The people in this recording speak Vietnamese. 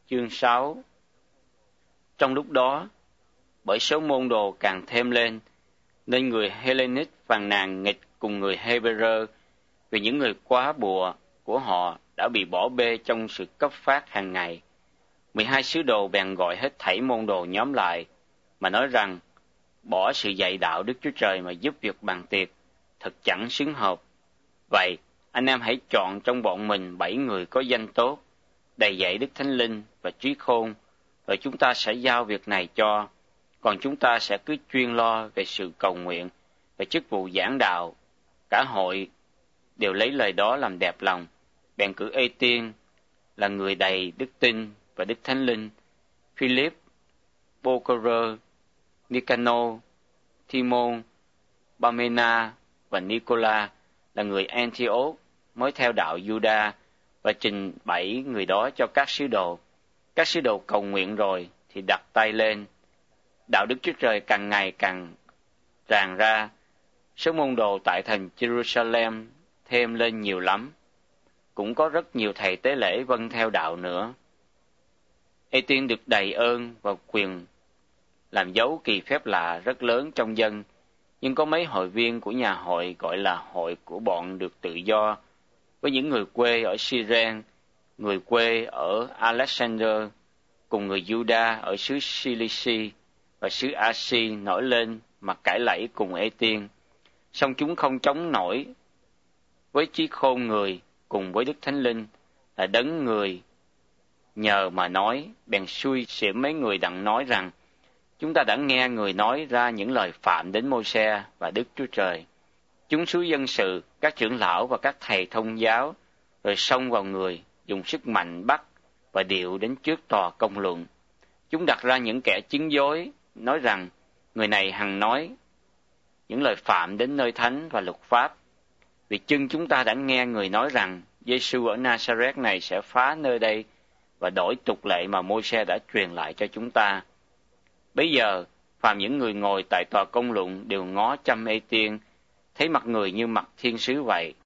chương 6. Trong lúc đó, bởi số môn đồ càng thêm lên, nên người Hellenic phàn nàn nghịch cùng người Hebrew vì những người quá bùa của họ đã bị bỏ bê trong sự cấp phát hàng ngày. 12 sứ đồ bèn gọi hết thảy môn đồ nhóm lại, mà nói rằng, bỏ sự dạy đạo Đức Chúa Trời mà giúp việc bàn tiệc, thật chẳng xứng hợp. Vậy, anh em hãy chọn trong bọn mình 7 người có danh tốt, đầy dạy Đức Thánh Linh và trí khôn, rồi chúng ta sẽ giao việc này cho, còn chúng ta sẽ cứ chuyên lo về sự cầu nguyện, về chức vụ giảng đạo. Cả hội đều lấy lời đó làm đẹp lòng, bèn cử Ê-tiên là người đầy đức tin và Đức Thánh Linh, Philip, Bô-cơ-rơ, Nicanor, Thi-môn, Ba-mê-na và Nicola là người Antioch mới theo đạo Giu-đa, và trình bày người đó cho các sứ đồ. Các sứ đồ cầu nguyện rồi thì đặt tay lên. Đạo Đức Chúa Trời càng ngày càng tràn ra. Số môn đồ tại thành Jerusalem thêm lên nhiều lắm. Cũng có rất nhiều thầy tế lễ vâng theo đạo nữa. Ê-tiên được đầy ơn và quyền làm dấu kỳ phép lạ rất lớn trong dân, nhưng có mấy hội viên của nhà hội gọi là hội của bọn được tự do, với những người quê ở Syren, người quê ở Alexander, cùng người Juda ở xứ Cilici và xứ Asi nổi lên mà cãi lẫy cùng Ê-tiên. Song chúng không chống nổi với trí khôn người cùng với Đức Thánh Linh là đấng người nhờ mà nói, bèn xui xỉm mấy người đặng nói rằng, chúng ta đã nghe người nói ra những lời phạm đến Môi-se và Đức Chúa Trời. Chúng xúi dân sự, các trưởng lão và các thầy thông giáo, rồi xông vào người, dùng sức mạnh bắt và điệu đến trước tòa công luận. Chúng đặt ra những kẻ chứng dối, nói rằng người này hằng nói những lời phạm đến nơi thánh và luật pháp. Vì chưng chúng ta đã nghe người nói rằng Giê-xu ở Na-sa-rét này sẽ phá nơi đây và đổi tục lệ mà Môi-se đã truyền lại cho chúng ta. Bấy giờ, phàm những người ngồi tại tòa công luận đều ngó chăm Ê-tiên, thấy mặt người như mặt thiên sứ vậy.